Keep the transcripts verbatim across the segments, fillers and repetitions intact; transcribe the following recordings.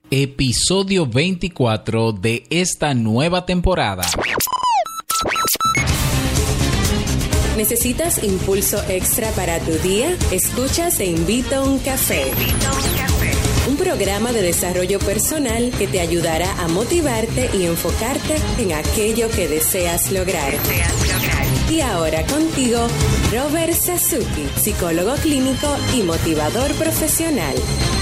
Episodio veinticuatro de esta nueva temporada. ¿Necesitas impulso extra para tu día? Escuchas Te Invito a un Café. Te Invito a un Café. Un programa de desarrollo personal que te ayudará a motivarte y enfocarte en aquello que deseas lograr. Deseas lograr. Y ahora contigo, Robert Sasuki, psicólogo clínico y motivador profesional.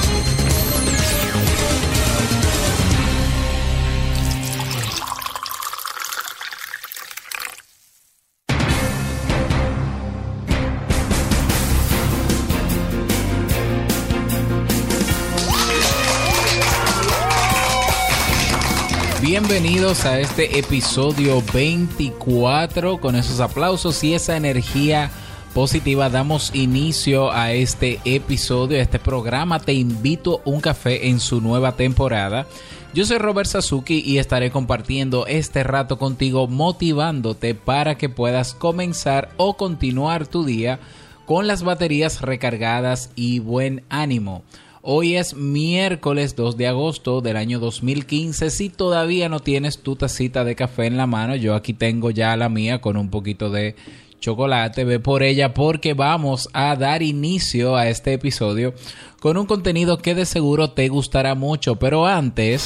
Bienvenidos a este episodio veinticuatro. Con esos aplausos y esa energía positiva damos inicio a este episodio, a este programa Te Invito a un Café en su nueva temporada. Yo soy Robert Sasuki y estaré compartiendo este rato contigo, motivándote para que puedas comenzar o continuar tu día con las baterías recargadas y buen ánimo. Hoy es miércoles dos de agosto del año dos mil quince. Si todavía no tienes tu tacita de café en la mano, yo aquí tengo ya la mía con un poquito de chocolate. Ve por ella porque vamos a dar inicio a este episodio con un contenido que de seguro te gustará mucho. Pero antes...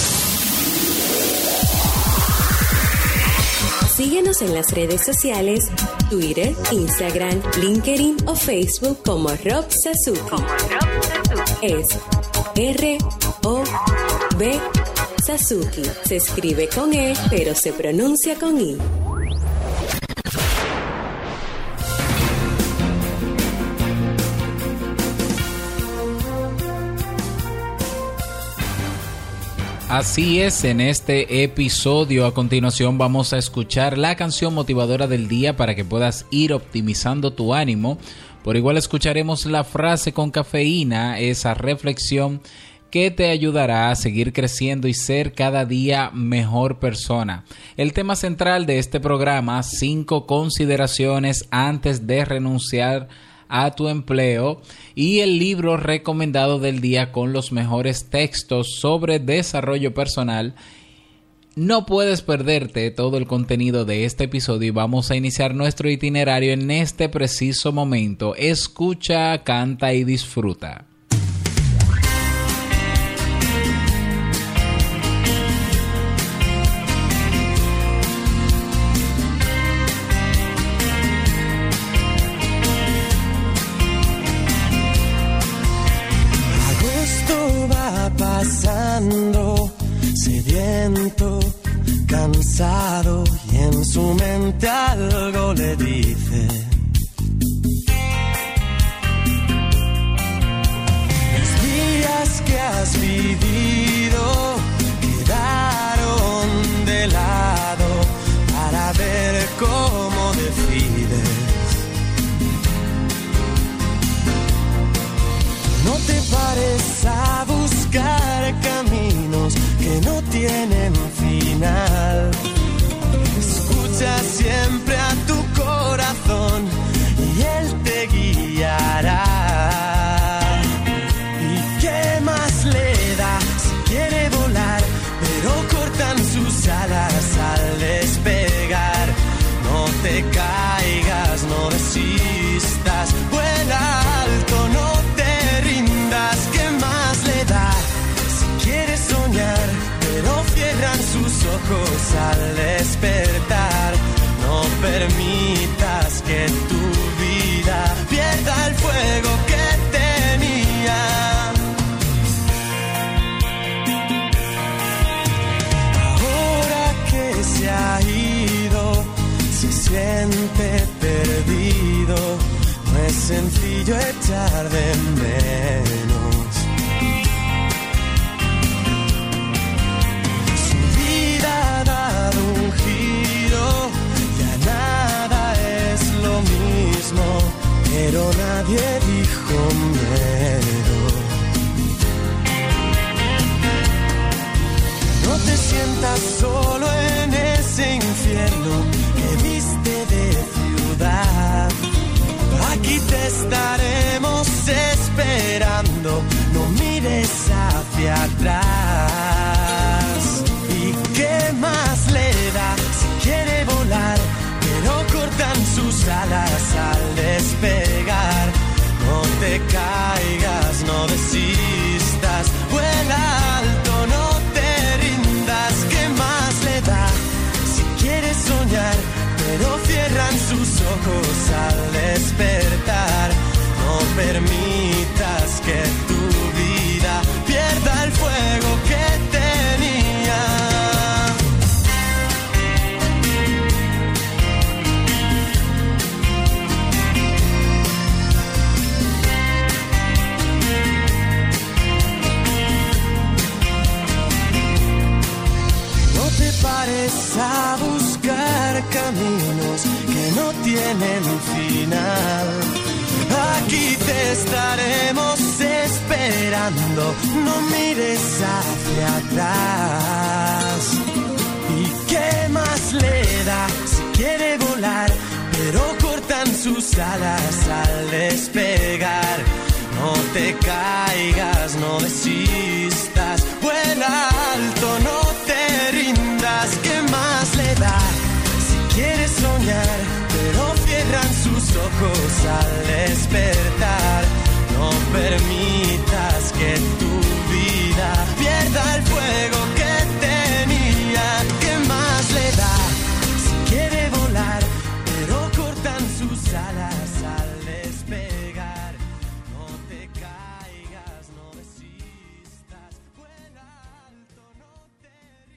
síguenos en las redes sociales, Twitter, Instagram, LinkedIn o Facebook como Rob Sasuki. Como Rob Sasuki. Es R O B Sasuki. Se escribe con E, pero se pronuncia con I. Así es, en este episodio a continuación vamos a escuchar la canción motivadora del día para que puedas ir optimizando tu ánimo. Por igual escucharemos la frase con cafeína, esa reflexión que te ayudará a seguir creciendo y ser cada día mejor persona. El tema central de este programa, cinco consideraciones antes de renunciar a tu empleo, y el libro recomendado del día con los mejores textos sobre desarrollo personal. No puedes perderte todo el contenido de este episodio y vamos a iniciar nuestro itinerario en este preciso momento. Escucha, canta y disfruta. Pasando, sediento, cansado, y en su mente algo le dice: los días que has vivido quedaron de lado para ver cómo decides. No te pares a buscar caminos que no tienen final. Escucha siempre a tu corazón y él te guiará. ¿Y qué más le da si quiere volar? Pero cortan sus alas al despegar. No te caigas, no desistas, vuela alto, no ¿qué más le da? Si quieres soñar, pero cierran sus ojos al despertar. No permitas que tu vida pierda el fuego que tenía. Ahora que se ha ido, se siente perdido. No es sencillo echar de menos. Su vida ha dado un giro, ya nada es lo mismo, pero nadie dijo miedo. No te sientas solo en ese infierno que viste de ciudad. Aquí te estaremos esperando, no mires hacia atrás. mires a buscar caminos que no tienen final. Aquí te estaremos esperando, no mires hacia atrás. ¿Y qué más le da si quiere volar? Pero cortan sus alas al despegar. No te caigas, no desistas, vuela alto, no te rindas. ¿Qué más le da si quieres soñar? Pero cierran sus ojos al despertar. No permitas que tu vida pierda el fuego que tenía. ¿Qué más le da si quiere volar? Pero cortan sus alas al despegar. No te caigas, no desistas, vuela alto, no te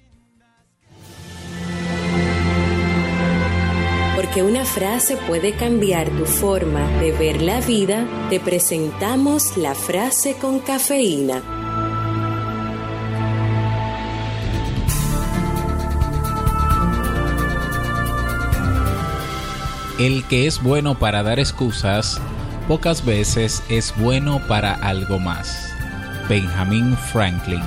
rindas. Porque una frase puede cambiar tu forma de ver la vida, te presentamos la frase con cafeína. El que es bueno para dar excusas, pocas veces es bueno para algo más. Benjamin Franklin.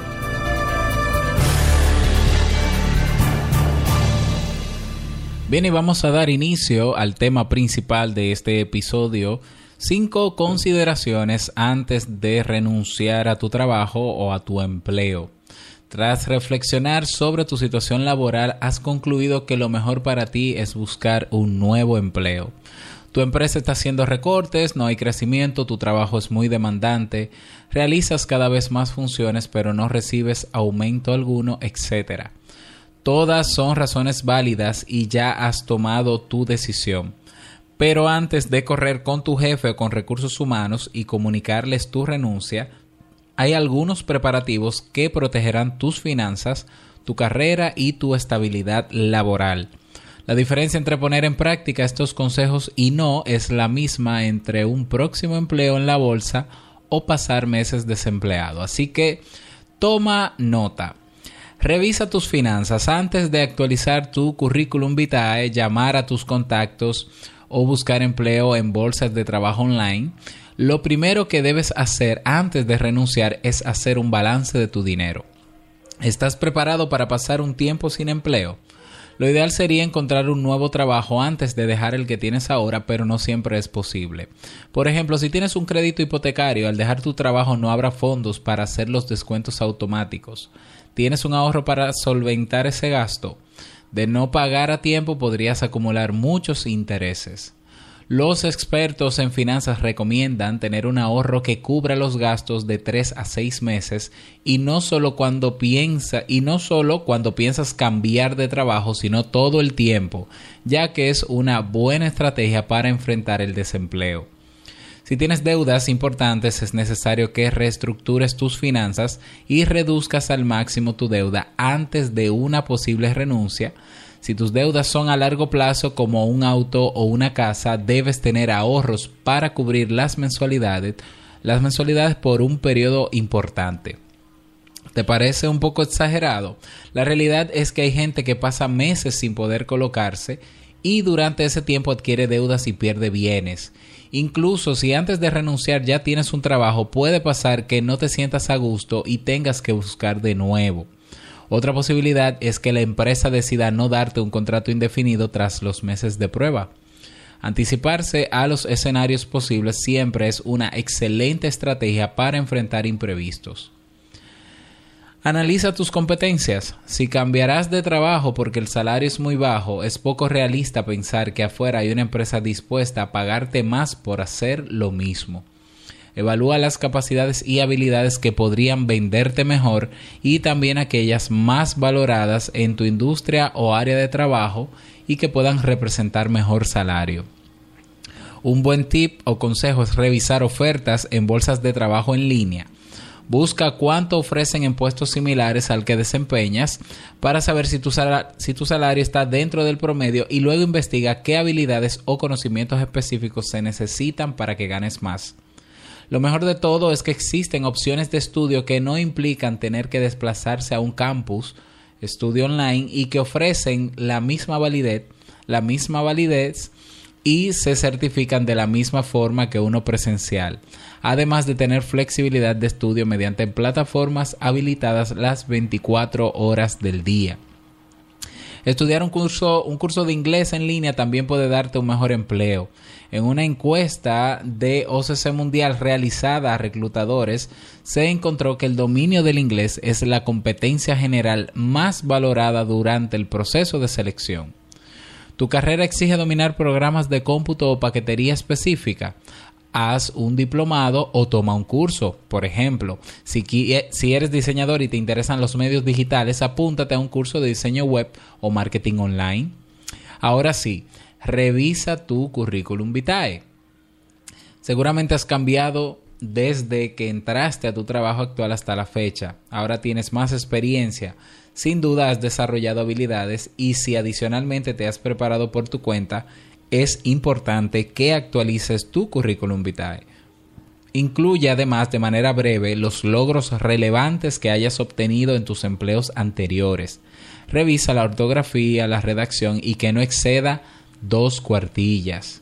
Bien, y vamos a dar inicio al tema principal de este episodio. Cinco consideraciones antes de renunciar a tu trabajo o a tu empleo. Tras reflexionar sobre tu situación laboral, has concluido que lo mejor para ti es buscar un nuevo empleo. Tu empresa está haciendo recortes, no hay crecimiento, tu trabajo es muy demandante, realizas cada vez más funciones pero no recibes aumento alguno, etcétera. Todas son razones válidas y ya has tomado tu decisión. Pero antes de correr con tu jefe o con recursos humanos y comunicarles tu renuncia, hay algunos preparativos que protegerán tus finanzas, tu carrera y tu estabilidad laboral. La diferencia entre poner en práctica estos consejos y no es la misma entre un próximo empleo en la bolsa o pasar meses desempleado. Así que toma nota. Revisa tus finanzas antes de actualizar tu currículum vitae, llamar a tus contactos o buscar empleo en bolsas de trabajo online. Lo primero que debes hacer antes de renunciar es hacer un balance de tu dinero. ¿Estás preparado para pasar un tiempo sin empleo? Lo ideal sería encontrar un nuevo trabajo antes de dejar el que tienes ahora, pero no siempre es posible. Por ejemplo, si tienes un crédito hipotecario, al dejar tu trabajo no habrá fondos para hacer los descuentos automáticos. ¿Tienes un ahorro para solventar ese gasto? De no pagar a tiempo podrías acumular muchos intereses. Los expertos en finanzas recomiendan tener un ahorro que cubra los gastos de tres a seis meses y no solo cuando piensa y no solo cuando piensas cambiar de trabajo, sino todo el tiempo, ya que es una buena estrategia para enfrentar el desempleo. Si tienes deudas importantes, es necesario que reestructures tus finanzas y reduzcas al máximo tu deuda antes de una posible renuncia. Si tus deudas son a largo plazo, como un auto o una casa, debes tener ahorros para cubrir las mensualidades, las mensualidades por un periodo importante. ¿Te parece un poco exagerado? La realidad es que hay gente que pasa meses sin poder colocarse y durante ese tiempo adquiere deudas y pierde bienes. Incluso si antes de renunciar ya tienes un trabajo, puede pasar que no te sientas a gusto y tengas que buscar de nuevo. Otra posibilidad es que la empresa decida no darte un contrato indefinido tras los meses de prueba. Anticiparse a los escenarios posibles siempre es una excelente estrategia para enfrentar imprevistos. Analiza tus competencias. Si cambiarás de trabajo porque el salario es muy bajo, es poco realista pensar que afuera hay una empresa dispuesta a pagarte más por hacer lo mismo. Evalúa las capacidades y habilidades que podrían venderte mejor y también aquellas más valoradas en tu industria o área de trabajo y que puedan representar mejor salario. Un buen tip o consejo es revisar ofertas en bolsas de trabajo en línea. Busca cuánto ofrecen en puestos similares al que desempeñas para saber si tu, sal- si tu salario está dentro del promedio y luego investiga qué habilidades o conocimientos específicos se necesitan para que ganes más. Lo mejor de todo es que existen opciones de estudio que no implican tener que desplazarse a un campus estudio online y que ofrecen la misma validez, la misma validez y se certifican de la misma forma que uno presencial, además de tener flexibilidad de estudio mediante plataformas habilitadas las veinticuatro horas del día. Estudiar un curso, un curso de inglés en línea también puede darte un mejor empleo. En una encuesta de O C C Mundial realizada a reclutadores, se encontró que el dominio del inglés es la competencia general más valorada durante el proceso de selección. ¿Tu carrera exige dominar programas de cómputo o paquetería específica? Haz un diplomado o toma un curso. Por ejemplo, si, si eres diseñador y te interesan los medios digitales, apúntate a un curso de diseño web o marketing online. Ahora sí, revisa tu currículum vitae. Seguramente has cambiado desde que entraste a tu trabajo actual hasta la fecha. Ahora tienes más experiencia. Sin duda has desarrollado habilidades y si adicionalmente te has preparado por tu cuenta, es importante que actualices tu currículum vitae. Incluye además de manera breve los logros relevantes que hayas obtenido en tus empleos anteriores. Revisa la ortografía, la redacción y que no exceda dos cuartillas.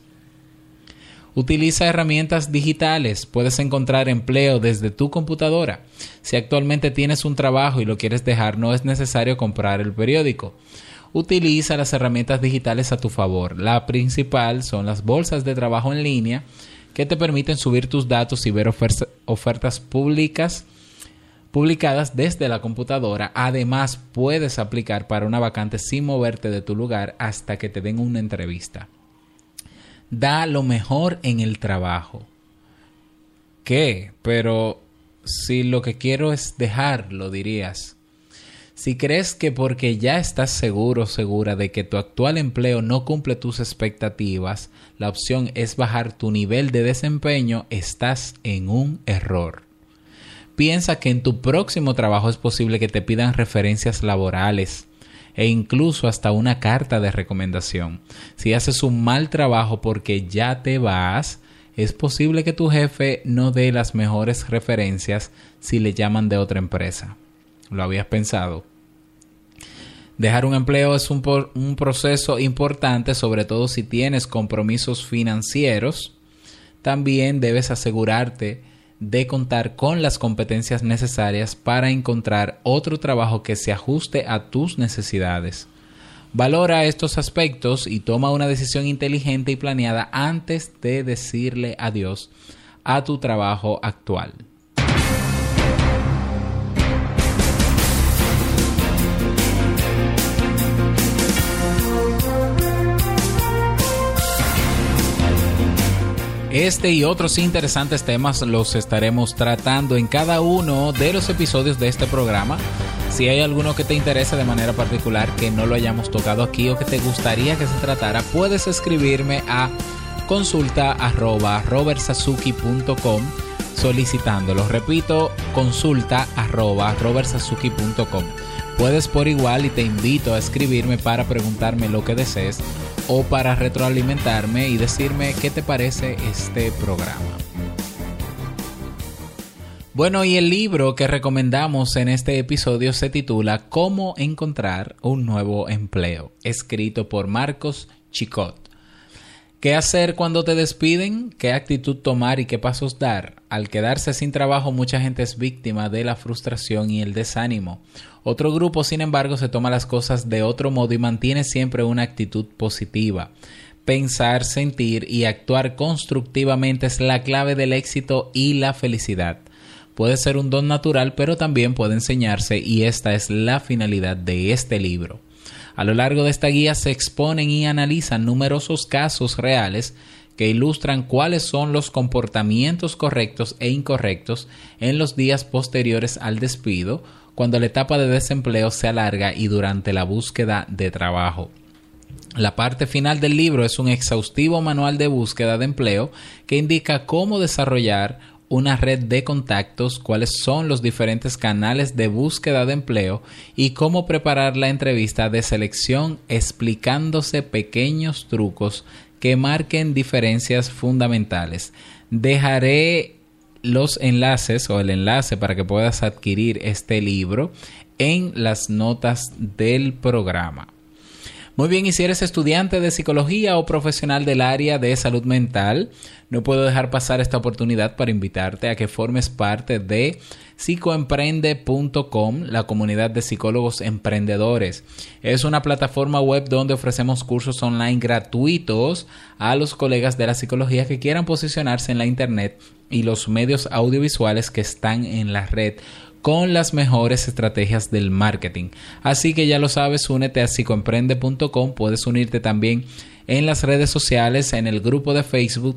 Utiliza herramientas digitales. Puedes encontrar empleo desde tu computadora. Si actualmente tienes un trabajo y lo quieres dejar, no es necesario comprar el periódico. Utiliza las herramientas digitales a tu favor. La principal son las bolsas de trabajo en línea que te permiten subir tus datos y ver ofer- ofertas públicas publicadas desde la computadora. Además, puedes aplicar para una vacante sin moverte de tu lugar hasta que te den una entrevista. Da lo mejor en el trabajo. ¿Qué? Pero si lo que quiero es dejarlo, dirías. Si crees que porque ya estás seguro o segura de que tu actual empleo no cumple tus expectativas, la opción es bajar tu nivel de desempeño, estás en un error. Piensa que en tu próximo trabajo es posible que te pidan referencias laborales e incluso hasta una carta de recomendación. Si haces un mal trabajo porque ya te vas, es posible que tu jefe no dé las mejores referencias si le llaman de otra empresa. ¿Lo habías pensado? Dejar un empleo es un, por, un proceso importante, sobre todo si tienes compromisos financieros. También debes asegurarte de contar con las competencias necesarias para encontrar otro trabajo que se ajuste a tus necesidades. Valora estos aspectos y toma una decisión inteligente y planeada antes de decirle adiós a tu trabajo actual. Este y otros interesantes temas los estaremos tratando en cada uno de los episodios de este programa. Si hay alguno que te interese de manera particular que no lo hayamos tocado aquí o que te gustaría que se tratara, puedes escribirme a consulta arroba robertsazuki punto com solicitándolo. Repito, consulta arroba robertsazuki punto com. Puedes por igual y te invito a escribirme para preguntarme lo que desees o para retroalimentarme y decirme qué te parece este programa. Bueno, y el libro que recomendamos en este episodio se titula Cómo encontrar un nuevo empleo, escrito por Marcos Chicot. ¿Qué hacer cuando te despiden? ¿Qué actitud tomar y qué pasos dar? Al quedarse sin trabajo, mucha gente es víctima de la frustración y el desánimo. Otro grupo, sin embargo, se toma las cosas de otro modo y mantiene siempre una actitud positiva. Pensar, sentir y actuar constructivamente es la clave del éxito y la felicidad. Puede ser un don natural, pero también puede enseñarse y esta es la finalidad de este libro. A lo largo de esta guía se exponen y analizan numerosos casos reales que ilustran cuáles son los comportamientos correctos e incorrectos en los días posteriores al despido, cuando la etapa de desempleo se alarga y durante la búsqueda de trabajo. La parte final del libro es un exhaustivo manual de búsqueda de empleo que indica cómo desarrollar una red de contactos, cuáles son los diferentes canales de búsqueda de empleo y cómo preparar la entrevista de selección, explicándose pequeños trucos que marquen diferencias fundamentales. Dejaré los enlaces o el enlace para que puedas adquirir este libro en las notas del programa. Muy bien, y si eres estudiante de psicología o profesional del área de salud mental, no puedo dejar pasar esta oportunidad para invitarte a que formes parte de psicoemprende punto com, la comunidad de psicólogos emprendedores. Es una plataforma web donde ofrecemos cursos online gratuitos a los colegas de la psicología que quieran posicionarse en la internet y los medios audiovisuales que están en la red, con las mejores estrategias del marketing. Así que ya lo sabes, únete a psicoemprende punto com. Puedes unirte también en las redes sociales, en el grupo de Facebook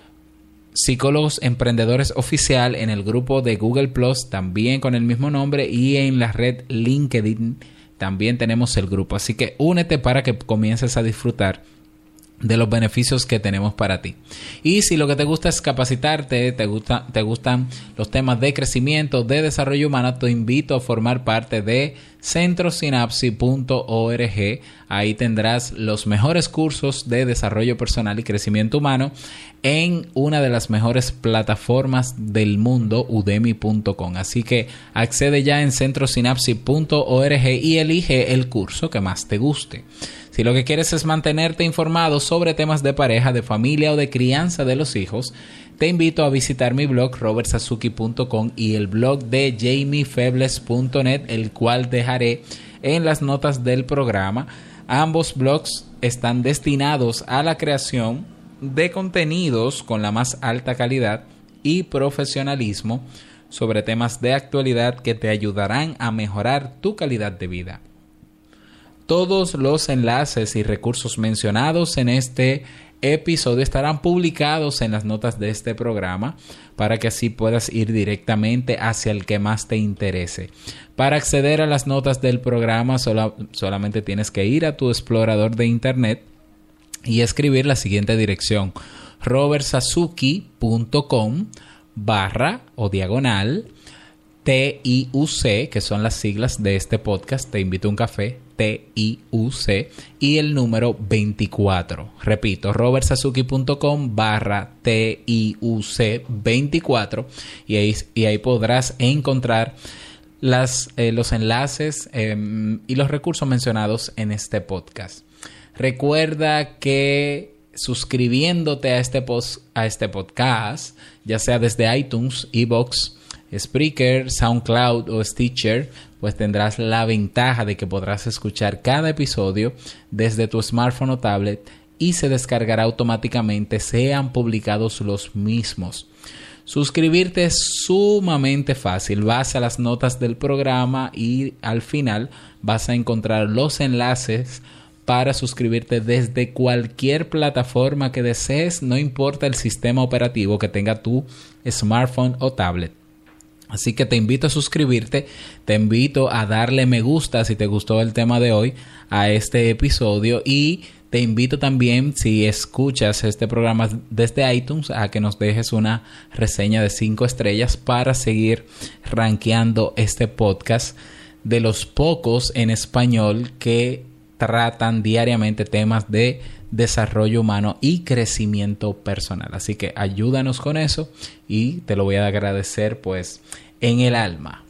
Psicólogos Emprendedores Oficial, en el grupo de Google Plus también con el mismo nombre, y en la red LinkedIn también tenemos el grupo. Así que únete para que comiences a disfrutar de los beneficios que tenemos para ti. Y si lo que te gusta es capacitarte, te gusta, te gustan los temas de crecimiento, de desarrollo humano, te invito a formar parte de centro sinapsis punto org. Ahí tendrás los mejores cursos de desarrollo personal y crecimiento humano en una de las mejores plataformas del mundo, udemy punto com. Así que accede ya en centro sinapsis punto org y elige el curso que más te guste. Si lo que quieres es mantenerte informado sobre temas de pareja, de familia o de crianza de los hijos, te invito a visitar mi blog robert sasuki punto com y el blog de jamie febles punto net, el cual dejaré en las notas del programa. Ambos blogs están destinados a la creación de contenidos con la más alta calidad y profesionalismo sobre temas de actualidad que te ayudarán a mejorar tu calidad de vida. Todos los enlaces y recursos mencionados en este episodio estarán publicados en las notas de este programa para que así puedas ir directamente hacia el que más te interese. Para acceder a las notas del programa sola, solamente tienes que ir a tu explorador de internet y escribir la siguiente dirección: robert sasuki punto com barra o diagonal T I U C, que son las siglas de este podcast, Te Invito a un Café, T I U C, y el número veinticuatro. Repito, robert sasuki punto com barra T I U C veinticuatro, y ahí, y ahí podrás encontrar las, eh, los enlaces eh, y los recursos mencionados en este podcast. Recuerda que suscribiéndote a este, post, a este podcast, ya sea desde iTunes, iVoox, Spreaker, SoundCloud o Stitcher, pues tendrás la ventaja de que podrás escuchar cada episodio desde tu smartphone o tablet y se descargará automáticamente sean publicados los mismos. Suscribirte es sumamente fácil. Vas a las notas del programa y al final vas a encontrar los enlaces para suscribirte desde cualquier plataforma que desees, no importa el sistema operativo que tenga tu smartphone o tablet. Así que te invito a suscribirte, te invito a darle me gusta si te gustó el tema de hoy a este episodio, y te invito también, si escuchas este programa desde iTunes, a que nos dejes una reseña de cinco estrellas para seguir rankeando este podcast, de los pocos en español que tratan diariamente temas de desarrollo humano y crecimiento personal. Así que ayúdanos con eso y te lo voy a agradecer pues en el alma.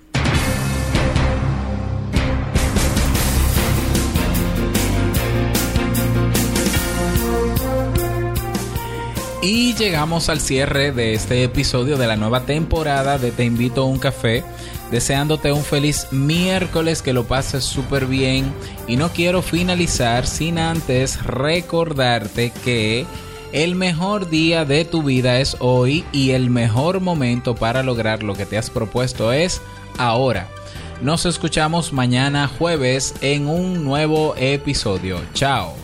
Y llegamos al cierre de este episodio de la nueva temporada de Te Invito a un Café, deseándote un feliz miércoles, que lo pases súper bien, y no quiero finalizar sin antes recordarte que el mejor día de tu vida es hoy y el mejor momento para lograr lo que te has propuesto es ahora. Nos escuchamos mañana jueves en un nuevo episodio. Chao.